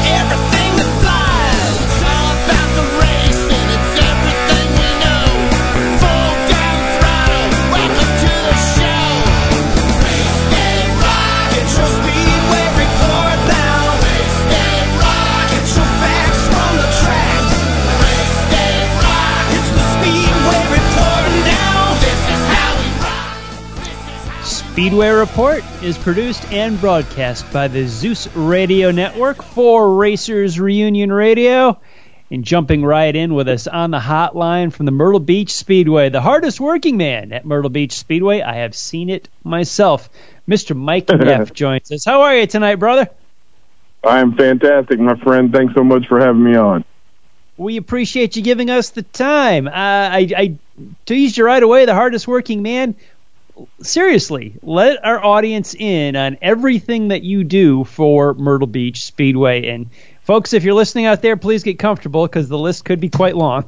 everything that flies. It's all about the racing, it's everything we know. Full down throttle, welcome to the show. Race Day Rock, it's your Speedway report now. Race Day Rock, it's your facts from the track. Race Day Rock, it's the Speedway report now. This is how we rock. Speedway Report is produced and broadcast by the Zeus Radio Network for Racers Reunion Radio. And jumping right in with us on the hotline from the Myrtle Beach Speedway, the hardest working man at Myrtle Beach Speedway. I have seen it myself. Mr. Mike Neff joins us. How are you tonight, brother? I am fantastic, my friend. Thanks so much for having me on. We appreciate you giving us the time. I teased you right away, the hardest working man. Seriously, let our audience in on everything that you do for Myrtle Beach Speedway. And folks, if you're listening out there, please get comfortable because the list could be quite long.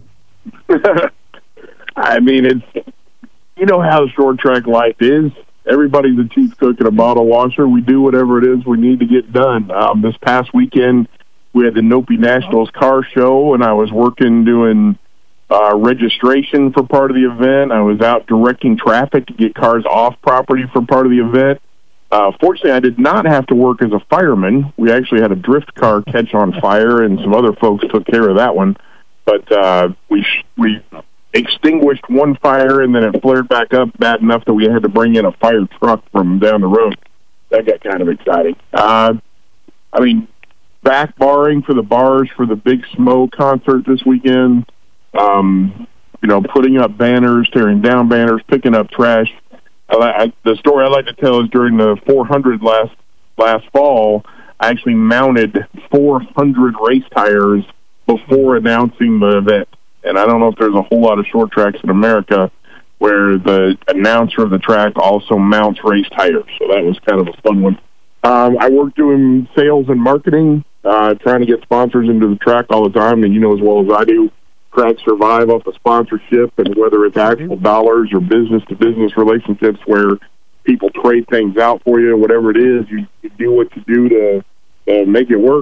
I mean, you know how short track life is. Everybody's a chief cook and a bottle washer. We do whatever it is we need to get done. This past weekend, we had the Nopi Nationals car show, and I was working doing registration for part of the event. I was out directing traffic to get cars off property for part of the event. Fortunately, I did not have to work as a fireman. We actually had a drift car catch on fire, and some other folks took care of that one. But we extinguished one fire, and then it flared back up bad enough that we had to bring in a fire truck from down the road. That got kind of exciting. I mean, back barring for the bars for the Big Smo concert this weekend. Putting up banners, tearing down banners, picking up trash. The story I like to tell is during the 400 last fall, I actually mounted 400 race tires before announcing the event. And I don't know if there's a whole lot of short tracks in America where the announcer of the track also mounts race tires. So that was kind of a fun one. I work doing sales and marketing, trying to get sponsors into the track all the time. And you know as well as I do, tracks survive off of sponsorship, and whether it's actual dollars or business-to-business relationships where people trade things out for you, whatever it is, you do what you do to make it work.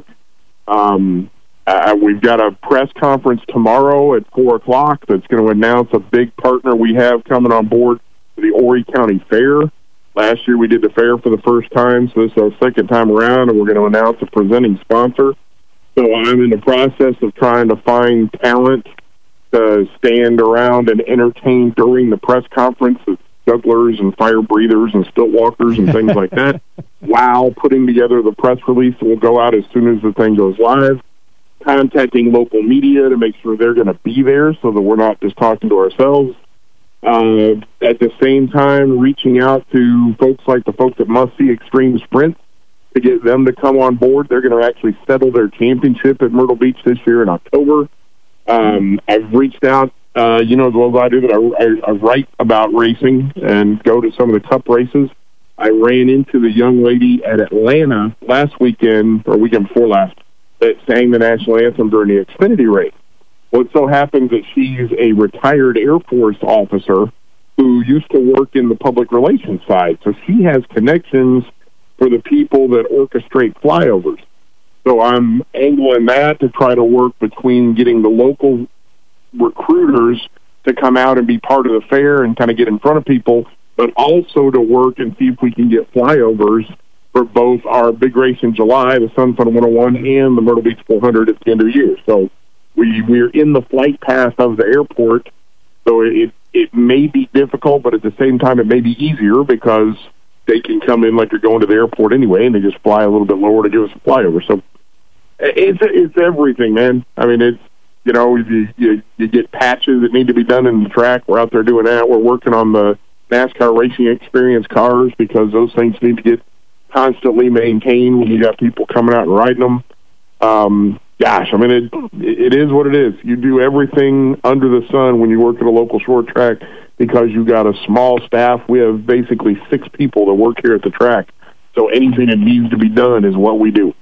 We've got a press conference tomorrow at 4 o'clock that's going to announce a big partner we have coming on board for the Horry County Fair. Last year we did the fair for the first time, so this is our second time around, and we're going to announce a presenting sponsor. So I'm in the process of trying to find talent to stand around and entertain during the press conference, jugglers and fire breathers and stilt walkers and things like that, while putting together the press release that will go out as soon as the thing goes live, contacting local media to make sure they're going to be there so that we're not just talking to ourselves. At the same time, reaching out to folks like the folks at Must See Extreme Sprint to get them to come on board. They're going to actually settle their championship at Myrtle Beach this year in October. I've reached out, as well as I do, that I write about racing and go to some of the cup races. I ran into the young lady at Atlanta last weekend, or weekend before last, that sang the national anthem during the Xfinity race. Well, it so happens that she's a retired Air Force officer who used to work in the public relations side. So she has connections for the people that orchestrate flyovers. So I'm angling that to try to work between getting the local recruiters to come out and be part of the fair and kind of get in front of people, but also to work and see if we can get flyovers for both our big race in July, the Sun Fun 101, and the Myrtle Beach 400 at the end of the year. So we're in the flight path of the airport, so it may be difficult, but at the same time it may be easier because they can come in like you're going to the airport anyway, and they just fly a little bit lower to give us a flyover. So it's everything, man. I mean, it's, you get patches that need to be done in the track. We're out there doing that. We're working on the NASCAR Racing Experience cars because those things need to get constantly maintained when you got people coming out and riding them. Gosh, I mean, it is what it is. You do everything under the sun when you work at a local short track because you got a small staff. We have basically 6 people that work here at the track. So anything that needs to be done is what we do.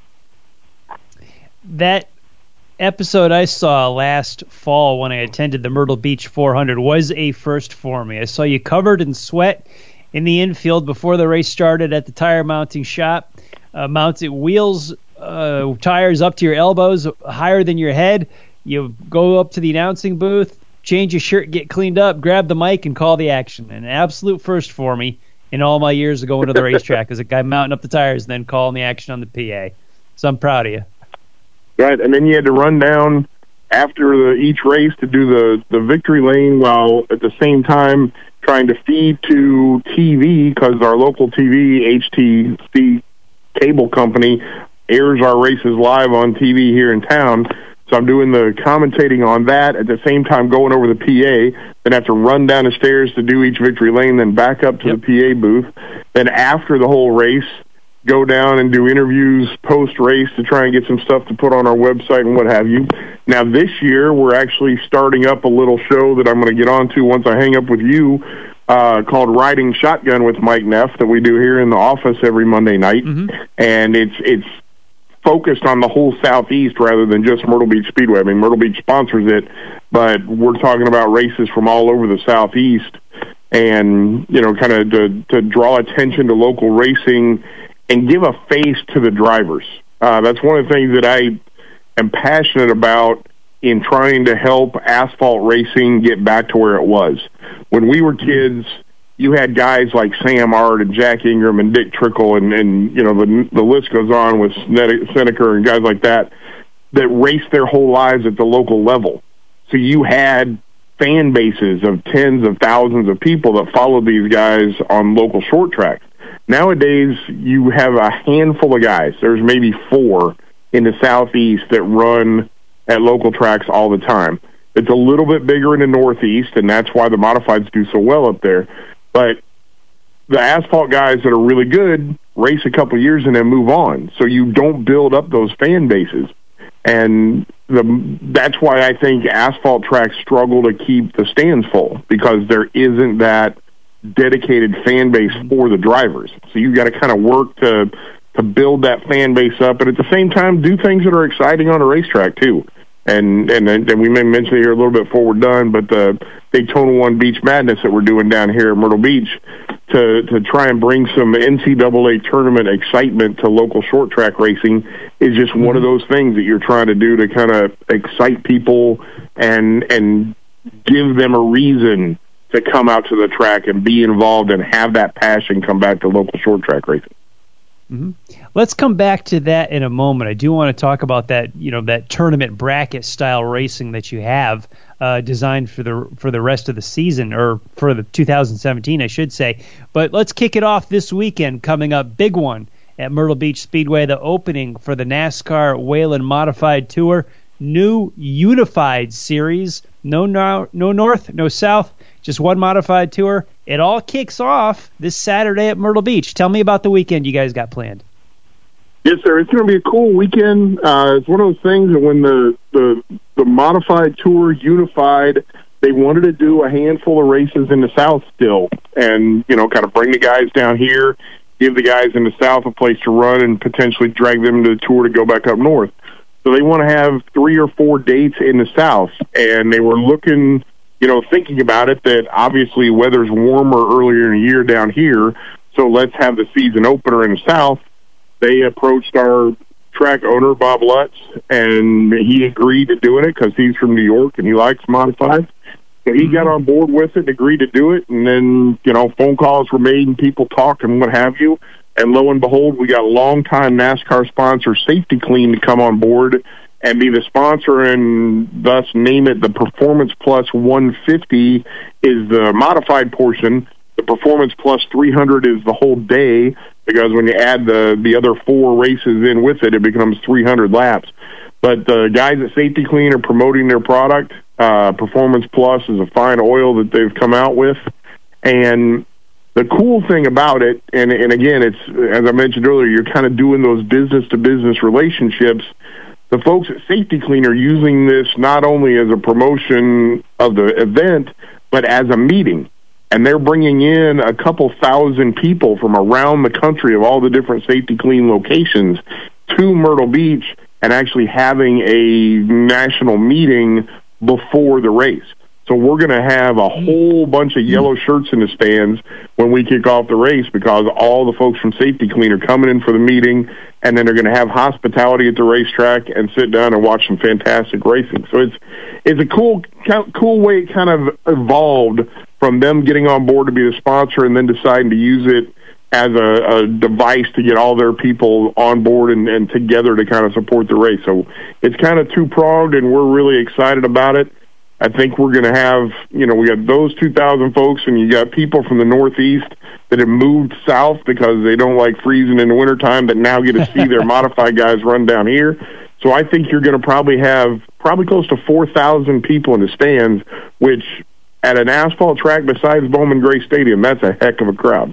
That episode I saw last fall when I attended the Myrtle Beach 400 was a first for me. I saw you covered in sweat in the infield before the race started at the tire mounting shop, mounted wheels tires up to your elbows, higher than your head. You go up to the announcing booth, change your shirt, get cleaned up, grab the mic, and call the action. An absolute first for me in all my years of going to the racetrack as a guy mounting up the tires and then calling the action on the PA. So I'm proud of you. Right, and then you had to run down after each race to do the victory lane while at the same time trying to feed to TV, because our local TV, HTC cable company, airs our races live on TV here in town. So I'm doing the commentating on that at the same time going over the PA, then have to run down the stairs to do each victory lane, then back up to the PA booth. Then after the whole race, go down and do interviews post-race to try and get some stuff to put on our website and what have you. Now, this year, we're actually starting up a little show that I'm going to get onto once I hang up with you, called Riding Shotgun with Mike Neff, that we do here in the office every Monday night. And it's focused on the whole Southeast rather than just Myrtle Beach Speedway. I mean, Myrtle Beach sponsors it, but we're talking about races from all over the Southeast and, you know, kind of to draw attention to local racing and give a face to the drivers. That's one of the things that I am passionate about in trying to help asphalt racing get back to where it was. When we were kids, you had guys like Sam Ard and Jack Ingram and Dick Trickle and you know, the list goes on with Seneca and guys like that raced their whole lives at the local level. So you had fan bases of tens of thousands of people that followed these guys on local short tracks. Nowadays, you have a handful of guys. There's maybe 4 in the Southeast that run at local tracks all the time. It's a little bit bigger in the Northeast, and that's why the modifieds do so well up there. But the asphalt guys that are really good race a couple years and then move on. So you don't build up those fan bases. And that's why I think asphalt tracks struggle to keep the stands full, because there isn't that dedicated fan base for the drivers. So you've got to kind of work to build that fan base up, and at the same time do things that are exciting on a racetrack too. And we may mention it here a little bit before we're done, but the Daytona 1 Beach Madness that we're doing down here at Myrtle Beach to try and bring some NCAA tournament excitement to local short track racing is just one of those things that you're trying to do to kind of excite people and give them a reason to come out to the track and be involved and have that passion come back to local short track racing. Let's come back to that in a moment. I do want to talk about that, you know, that tournament bracket style racing that you have designed for the rest of the season, or for the 2017, I should say. But let's kick it off this weekend. Coming up, big one at Myrtle Beach Speedway, the opening for the NASCAR Whelen Modified Tour, new unified series. No north, no south, just one modified tour. It all kicks off this Saturday at Myrtle Beach. Tell me about the weekend you guys got planned. Yes, sir. It's going to be a cool weekend. It's one of those things that when the modified tour unified, they wanted to do a handful of races in the South still, and you know, kind of bring the guys down here, give the guys in the South a place to run, and potentially drag them to the tour to go back up north. So they want to have 3 or 4 dates in the South, and they were looking, you know, thinking about it, that obviously weather's warmer earlier in the year down here, so let's have the season opener in the South. They approached our track owner, Bob Lutz, and he agreed to doing it because he's from New York and he likes modifieds. So he got on board with it and agreed to do it, and then, you know, phone calls were made and people talked and what have you. And lo and behold, we got a longtime NASCAR sponsor, Safety Clean, to come on board and be the sponsor, and thus name it the Performance Plus 150 is the modified portion. The Performance Plus 300 is the whole day, because when you add the other 4 races in with it, it becomes 300 laps. But the guys at Safety Clean are promoting their product. Performance Plus is a fine oil that they've come out with. And the cool thing about it, and again, it's, as I mentioned earlier, you're kind of doing those business-to-business relationships. The folks at Safety Clean are using this not only as a promotion of the event, but as a meeting. And they're bringing in a couple thousand people from around the country of all the different Safety Clean locations to Myrtle Beach and actually having a national meeting before the race. So we're going to have a whole bunch of yellow shirts in the stands when we kick off the race, because all the folks from Safety Clean are coming in for the meeting, and then they're going to have hospitality at the racetrack and sit down and watch some fantastic racing. So it's a cool way it kind of evolved from them getting on board to be the sponsor and then deciding to use it as a device to get all their people on board and together to kind of support the race. So it's kind of two-pronged, and we're really excited about it. I think we're going to have, we got those 2,000 folks, and you got people from the Northeast that have moved south because they don't like freezing in the wintertime that now get to see their modified guys run down here. So I think you're going to probably have close to 4,000 people in the stands, which at an asphalt track besides Bowman Gray Stadium, that's a heck of a crowd.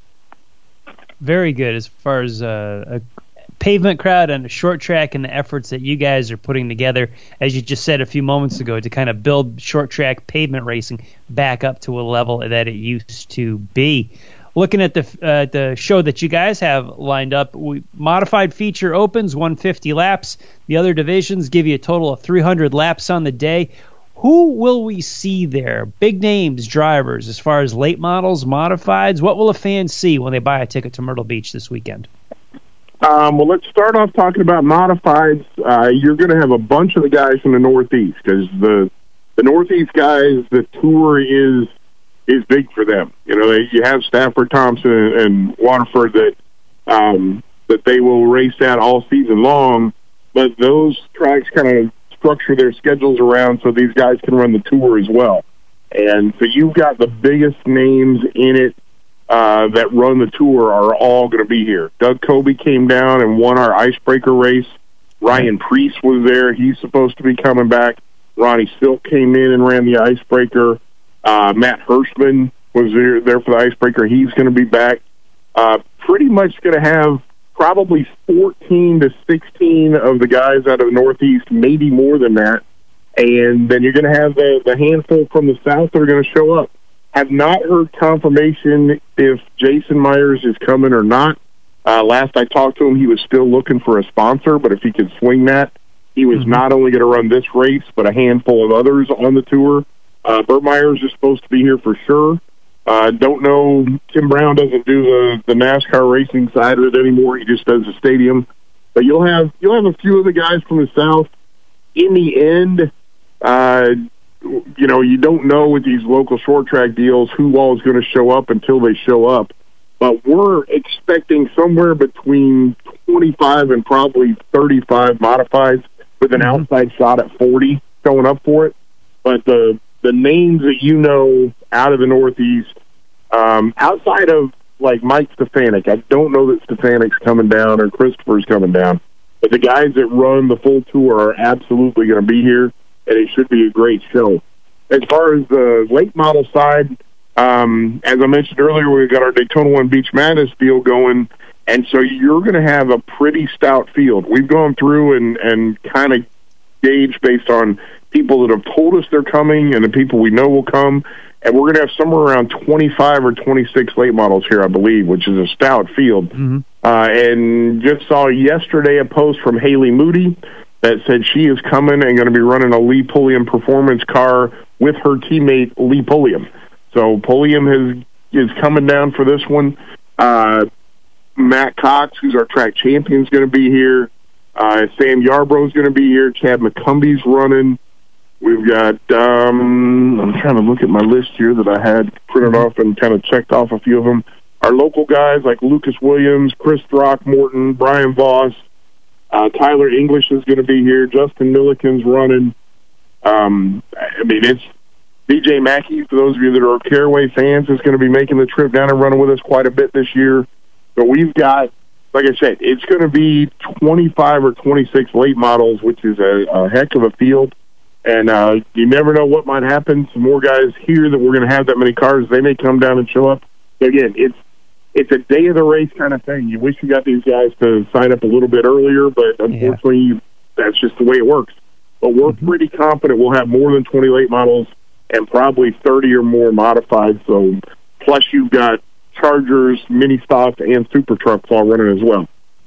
Very good as far as a pavement crowd and a short track and the efforts that you guys are putting together, as you just said a few moments ago, to kind of build short track pavement racing back up to a level that it used to be. Looking at the show that you guys have lined up, modified feature opens 150 laps. The other divisions give you a total of 300 laps on the day. Who will we see there? Big names, drivers, as far as late models, modifieds. What will a fan see when they buy a ticket to Myrtle Beach this weekend? Well, let's start off talking about modifieds. You're going to have a bunch of the guys from the Northeast, because the Northeast guys, the tour is big for them. You have Stafford, Thompson, and Waterford that they will race at all season long, but those tracks kind of structure their schedules around so these guys can run the tour as well. And so you've got the biggest names in it that run the tour are all going to be here. Doug Kobe came down and won our icebreaker race. Ryan Priest was there. He's supposed to be coming back. Ronnie Silk came in and ran the icebreaker. Matt Hirschman was there for the icebreaker. He's going to be back. Pretty much going to have probably 14 to 16 of the guys out of the Northeast, maybe more than that. And then you're going to have the handful from the South that are going to show up. Have not heard confirmation if Jason Myers is coming or not. Last I talked to him, he was still looking for a sponsor, but if he could swing that, he was not only going to run this race, but a handful of others on the tour. Burt Myers is supposed to be here for sure. Don't know. Tim Brown doesn't do the NASCAR racing side of it anymore. He just does the stadium. But you'll have a few of the guys from the South. In the end, you don't know with these local short track deals who all is going to show up until they show up. But we're expecting somewhere between 25 and probably 35 modifieds with an outside shot at 40 showing up for it. But the names that out of the Northeast, outside of like Mike Stefanik, I don't know that Stefanik's coming down or Christopher's coming down. But the guys that run the full tour are absolutely going to be here, and it should be a great show. As far as the late model side, as I mentioned earlier, we've got our Daytona 1 Beach Madness deal going, and so you're going to have a pretty stout field. We've gone through and kind of gauged based on people that have told us they're coming and the people we know will come, and we're going to have somewhere around 25 or 26 late models here, I believe, which is a stout field. And just saw yesterday a post from Haley Moody that said she is coming and going to be running a Lee Pulliam performance car with her teammate Lee Pulliam. So Pulliam is coming down for this one. Matt Cox, who's our track champion, is going to be here. Sam Yarbrough's going to be here. Chad McCumbie's running. We've got, I'm trying to look at my list here that I had printed off and kind of checked off a few of them. Our local guys like Lucas Williams, Chris Throckmorton, Brian Voss, Tyler English is going to be here. Justin Milliken's running. It's DJ Mackey, for those of you that are Caraway fans, is going to be making the trip down and running with us quite a bit this year. But we've got, like I said, it's going to be 25 or 26 late models, which is a heck of a field. And you never know what might happen. Some more guys here that we're going to have that many cars, they may come down and show up. So again, it's a day of the race kind of thing. You wish you got these guys to sign up a little bit earlier, but unfortunately, that's just the way it works. But we're pretty confident we'll have more than 20 late models and probably 30 or more modified. So plus you've got Chargers, mini stocks, and super trucks all running as well.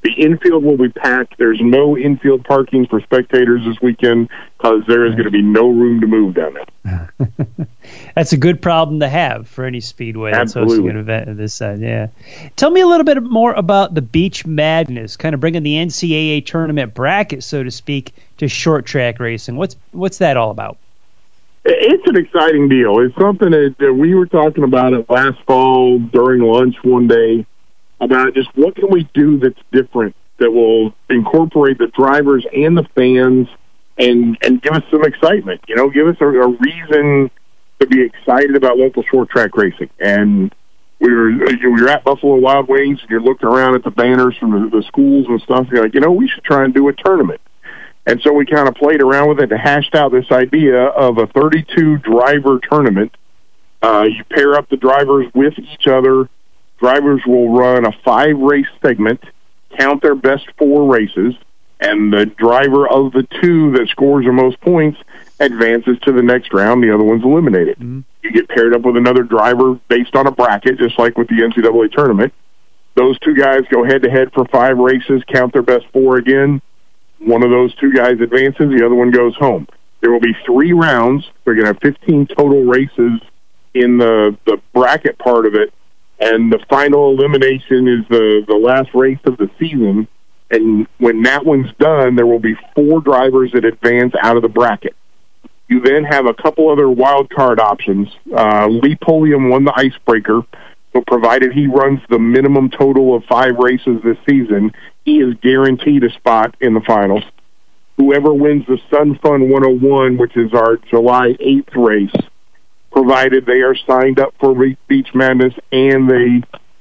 The infield will be packed. There's no infield parking for spectators this weekend because there is going to be no room to move down there. That's a good problem to have for any speedway that's Absolutely. hosting an event of this side. Yeah. Tell me a little bit more about the Beach Madness, kind of bringing the NCAA tournament bracket, so to speak, to short track racing. What's that all about? It's an exciting deal. It's something that we were talking about it last fall during lunch one day about just what can we do that's different that will incorporate the drivers and the fans and give us some excitement. You know, give us a reason to be excited about local short track racing. And we were at Buffalo Wild Wings, and you're looking around at the banners from the schools and stuff. You're like, we should try and do a tournament. And so we kind of played around with it and hashed out this idea of a 32-driver tournament. You pair up the drivers with each other. Drivers will run a 5-race segment, count their best 4 races, and the driver of the 2 that scores the most points advances to the next round. The other one's eliminated. Mm-hmm. You get paired up with another driver based on a bracket, just like with the NCAA tournament. Those 2 guys go head-to-head for 5 races, count their best 4 again. One of those 2 guys advances, the other one goes home. There will be 3 rounds. We're going to have 15 total races in the bracket part of it, and the final elimination is the last race of the season. And when that one's done, there will be 4 drivers that advance out of the bracket. You then have a couple other wild card options. Lee Pulliam won the icebreaker, so provided he runs the minimum total of 5 races this season, he is guaranteed a spot in the finals. Whoever wins the Sun Fun 101, which is our July 8th race, provided they are signed up for Beach Madness and they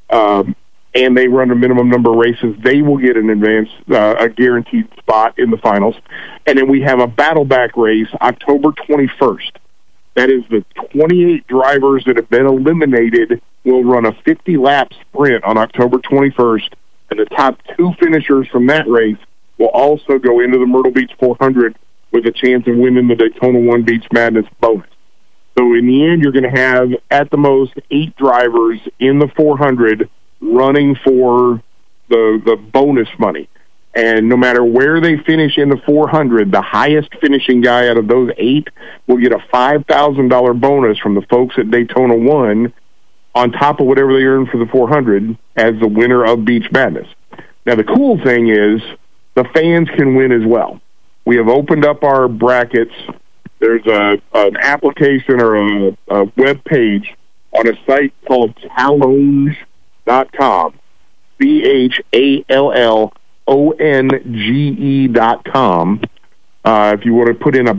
run a minimum number of races, they will get an a guaranteed spot in the finals. And then we have a battle-back race October 21st. That is the 28 drivers that have been eliminated will run a 50-lap sprint on October 21st, and the top 2 finishers from that race will also go into the Myrtle Beach 400 with a chance of winning the Daytona 1 Beach Madness bonus. So in the end, you're going to have, at the most, 8 drivers in the 400 running for the bonus money. And no matter where they finish in the 400, the highest finishing guy out of those 8 will get a $5,000 bonus from the folks at Daytona 1 on top of whatever they earn for the 400 as the winner of Beach Madness. Now, the cool thing is the fans can win as well. We have opened up our brackets. There's an application or a web page on a site called challonge.com, CHALLONGE.com. If you want to put in a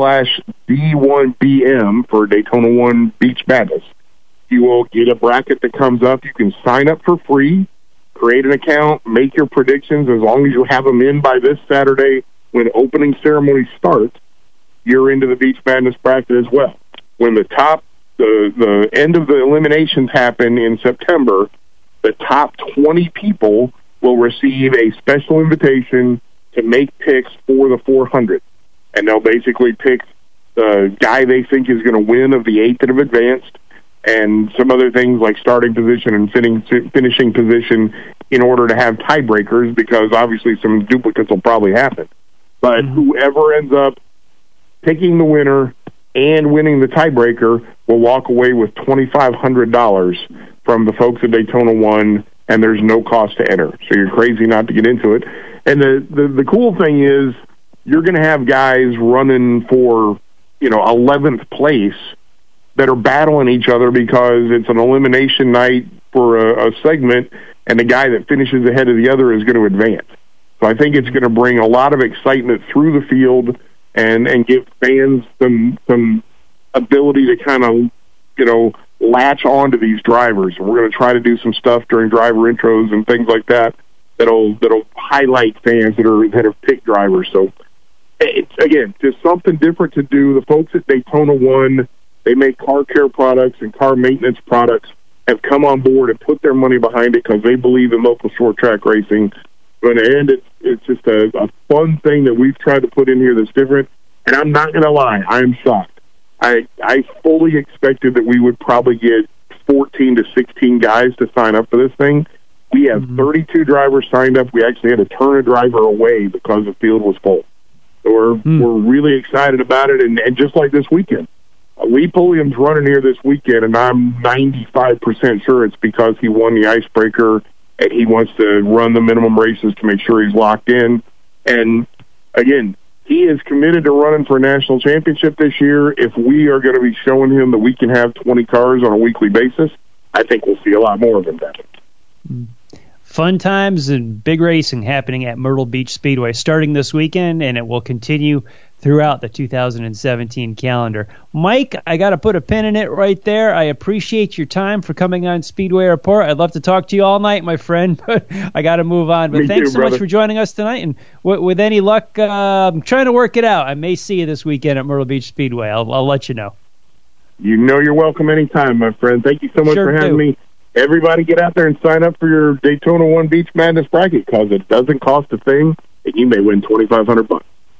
/D1BM for Daytona 1 Beach Madness, you will get a bracket that comes up. You can sign up for free, create an account, make your predictions. As long as you have them in by this Saturday when opening ceremony starts, you're into the Beach Madness bracket as well. When the end of the eliminations happen in September, the top 20 people will receive a special invitation to make picks for the 400. And they'll basically pick the guy they think is going to win of the 8 that have advanced, and some other things like starting position and finishing position in order to have tiebreakers, because obviously some duplicates will probably happen. But whoever ends up picking the winner and winning the tiebreaker will walk away with $2,500 from the folks at Daytona 1, and there's no cost to enter. So you're crazy not to get into it. And the cool thing is you're going to have guys running for, 11th place that are battling each other because it's an elimination night for a segment, and the guy that finishes ahead of the other is going to advance. So I think it's going to bring a lot of excitement through the field and give fans some ability to kind of, latch on to these drivers. And we're going to try to do some stuff during driver intros and things like that that'll highlight fans that have picked drivers. So it's, again, just something different to do. The folks at Daytona 1, they make car care products and car maintenance products, have come on board and put their money behind it because they believe in local short track racing. But in the end, it's just a fun thing that we've tried to put in here that's different. And I'm not going to lie, I am shocked. I fully expected that we would probably get 14 to 16 guys to sign up for this thing. We have 32 drivers signed up. We actually had to turn a driver away because the field was full. So we're really excited about it. And just like this weekend, Lee Pulliam's running here this weekend, and I'm 95% sure it's because he won the icebreaker and he wants to run the minimum races to make sure he's locked in. And, again, he is committed to running for a national championship this year. If we are going to be showing him that we can have 20 cars on a weekly basis, I think we'll see a lot more of him then. Fun times and big racing happening at Myrtle Beach Speedway starting this weekend, and it will continue throughout the 2017 calendar. Mike, I got to put a pin in it right there. I appreciate your time for coming on Speedway Report. I'd love to talk to you all night, my friend, but I got to move on. But thanks so much for joining us tonight, and with any luck, I'm trying to work it out. I may see you this weekend at Myrtle Beach Speedway. I'll let you know. You know you're welcome anytime, my friend. Thank you so much for having me. Everybody get out there and sign up for your Daytona 1 Beach Madness bracket because it doesn't cost a thing, and you may win $2,500.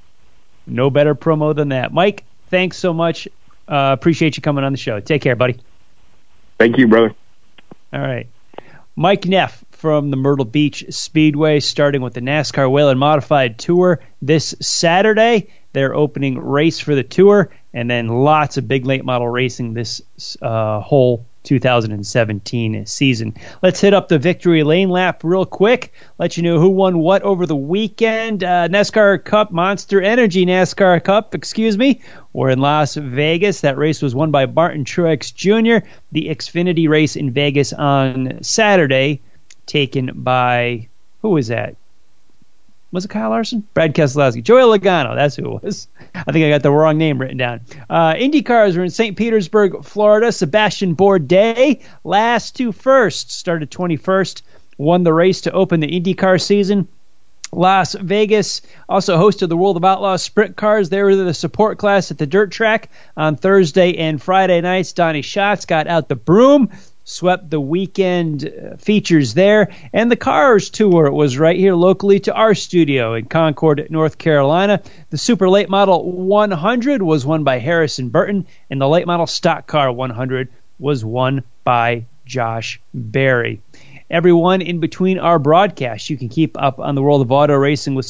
No better promo than that. Mike, thanks so much. Appreciate you coming on the show. Take care, buddy. Thank you, brother. All right. Mike Neff from the Myrtle Beach Speedway, starting with the NASCAR Whelen Modified Tour this Saturday. Their opening race for the tour, and then lots of big late model racing this whole 2017 season. Let's hit up the victory lane lap real quick. Let you know who won what over the weekend. NASCAR Cup, Monster Energy NASCAR Cup, we're in Las Vegas. That race was won by Martin Truex Jr. The Xfinity race in Vegas on Saturday, taken by, who was that? Was it Kyle Larson? Brad Keselowski. Joey Logano, that's who it was. I think I got the wrong name written down. Indy cars were in St. Petersburg, Florida. Sebastian Bourdais, last to first, started 21st, won the race to open the IndyCar season. Las Vegas also hosted the World of Outlaws Sprint Cars. They were the support class at the dirt track on Thursday and Friday nights. Donnie Schatz got out the broom, swept the weekend features there. And the Cars Tour was right here locally to our studio in Concord, North Carolina. The Super Late Model 100 was won by Harrison Burton, and the Late Model Stock Car 100 was won by Josh Berry. Everyone in between our broadcasts, you can keep up on the world of auto racing with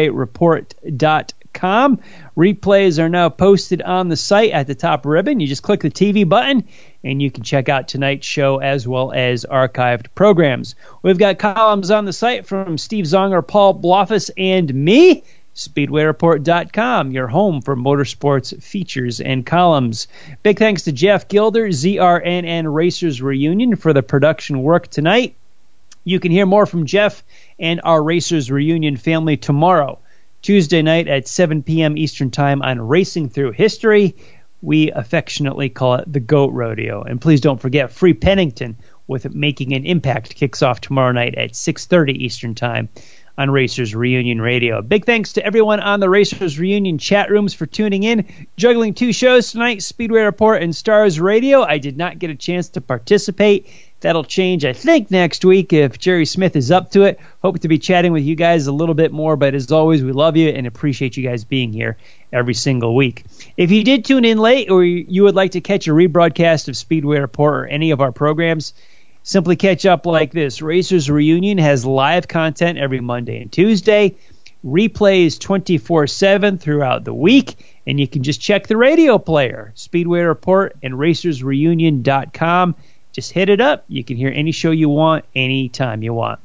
SpeedwayReport.com. Replays are now posted on the site at the top ribbon. You just click the TV button, and you can check out tonight's show as well as archived programs. We've got columns on the site from Steve Zonger, Paul Bloffus, and me. SpeedwayReport.com, your home for motorsports features and columns. Big thanks to Jeff Gilder, ZRNN Racers Reunion, for the production work tonight. You can hear more from Jeff and our Racers Reunion family tomorrow, Tuesday night at 7 p.m. Eastern Time on Racing Through History. We affectionately call it the GOAT Rodeo. And please don't forget, Free Pennington with Making an Impact kicks off tomorrow night at 6:30 Eastern Time on Racers Reunion Radio. Big thanks to everyone on the Racers Reunion chat rooms for tuning in. Juggling two shows tonight, Speedway Report and Stars Radio. I did not get a chance to participate. That'll change, I think, next week if Jerry Smith is up to it. Hope to be chatting with you guys a little bit more, but as always, we love you and appreciate you guys being here every single week. If you did tune in late or you would like to catch a rebroadcast of Speedway Report or any of our programs, simply catch up like this. Racers Reunion has live content every Monday and Tuesday, replays 24/7 throughout the week, and you can just check the radio player, Speedway Report and RacersReunion.com. Just hit it up. You can hear any show you want, anytime you want.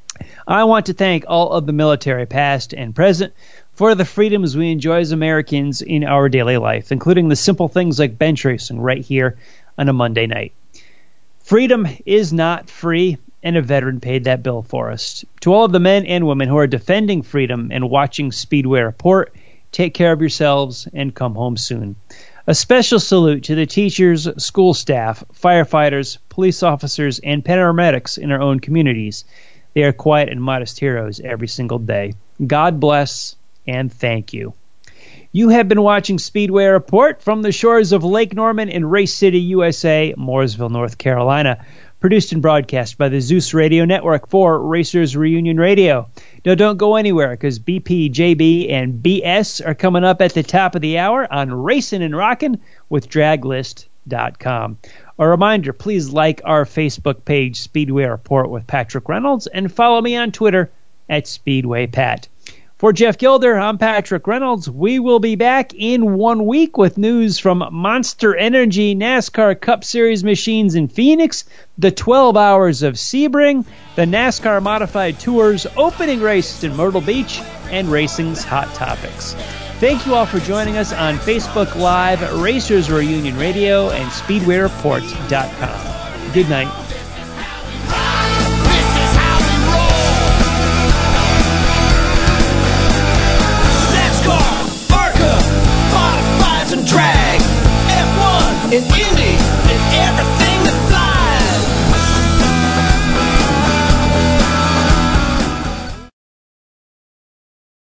I want to thank all of the military, past and present, for the freedoms we enjoy as Americans in our daily life, including the simple things like bench racing right here on a Monday night. Freedom is not free, and a veteran paid that bill for us. To all of the men and women who are defending freedom and watching Speedway Report, take care of yourselves and come home soon. A special salute to the teachers, school staff, firefighters, police officers, and paramedics in our own communities. They are quiet and modest heroes every single day. God bless and thank you. You have been watching Speedway Report from the shores of Lake Norman in Race City, USA, Mooresville, North Carolina. Produced and broadcast by the Zeus Radio Network for Racers Reunion Radio. Now, don't go anywhere because BP, JB, and BS are coming up at the top of the hour on Racing and Rockin' with Draglist.com. A reminder, please like our Facebook page, Speedway Report with Patrick Reynolds, and follow me on Twitter at SpeedwayPat. For Jeff Gilder, I'm Patrick Reynolds. We will be back in 1 week with news from Monster Energy NASCAR Cup Series machines in Phoenix, the 12 Hours of Sebring, the NASCAR Modified Tours opening races in Myrtle Beach, and racing's hot topics. Thank you all for joining us on Facebook Live, Racers Reunion Radio, and SpeedwayReport.com. Good night.